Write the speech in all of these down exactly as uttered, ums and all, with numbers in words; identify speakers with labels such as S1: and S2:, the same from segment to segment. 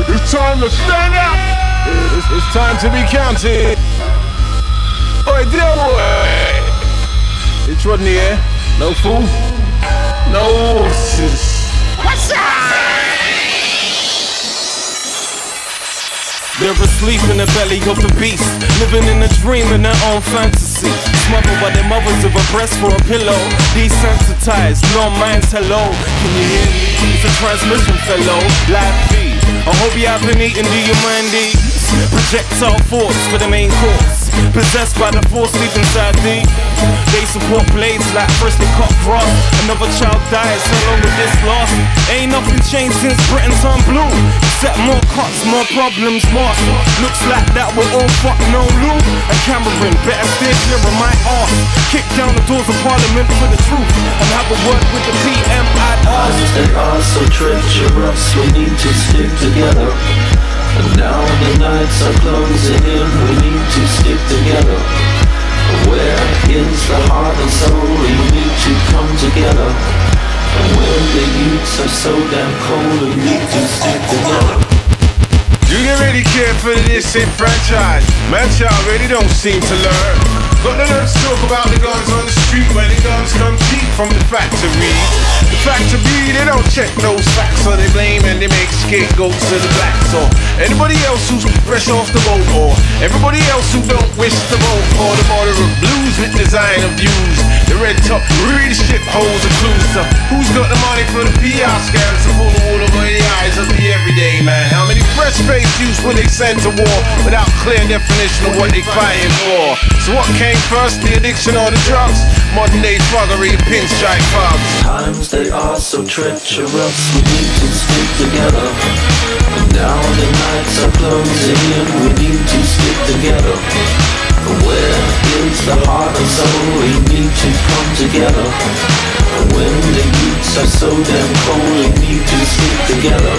S1: It's time to stand up. It's, it's time to be counted. Oi, dear boy. It's Rodney here. No fool. No horses. What's up?
S2: They're asleep in the belly of the beast, living in a dream in their own fantasy. Smothered by their mothers with a breast for a pillow. Desensitized, no minds, hello. Can you hear me? It's a transmission, fellow. Live feed. I hope you haven't eaten, do you mind these? Projectile force for the main course. Possessed by the force deep inside thee. They support blades like freshly cut grass. Another child dies along with this loss. Ain't nothing changed since Britain turned blue, except more cuts, more problems, more. Looks like that we're all fuck no Lou and Cameron. Better stay clear of my arse. Kick down the doors of Parliament for the truth and have a word with the P M I'd ask.
S3: Eyes that are so treacherous, we need to stick together. And now the nights are closing in, we need to stick together. Where is the heart and soul? We need to come together. And when the youths are so damn cold, we need to stick together.
S1: Do you really care for the disenfranchised? Man, child really don't seem to learn. Got the nerve to talk about the guns on the street when the guns come cheap from the factory. The factory, they don't check those facts, so they blame and they make scapegoats of the blacks or anybody else who's fresh off the boat, or everybody else who don't wish to vote for the border of blues with designer views. The red top really shit holes are clues to who's got the money for the P R scams to pull the wool over the eyes of the everyday man. How many fresh-faced youths will they send to war without clear definition of what they fighting for? So what came first, the addiction or the drugs? Modern day thuggery, pinstripe thugs.
S3: Times they are so treacherous, we need to stick together. And now the nights are closing in, we need to stick together. Where is the heart and soul? We need to come together. And when the youths are so damn cold, we need to stick together.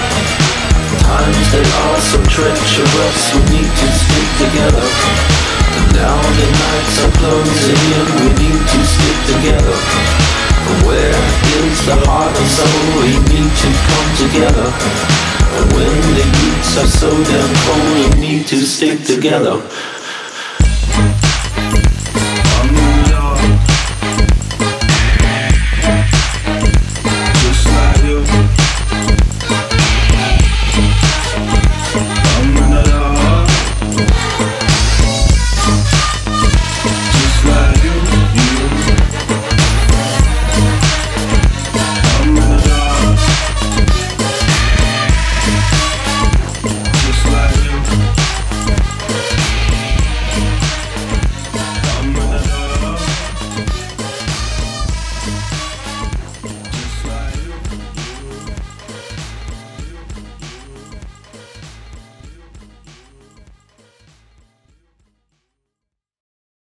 S3: Times they are so treacherous, we need to stick together. And now the nights are closing in, we need to stick together. Where is the heart and soul? We need to come together. And when the youths are so damn cold, we need to stick together.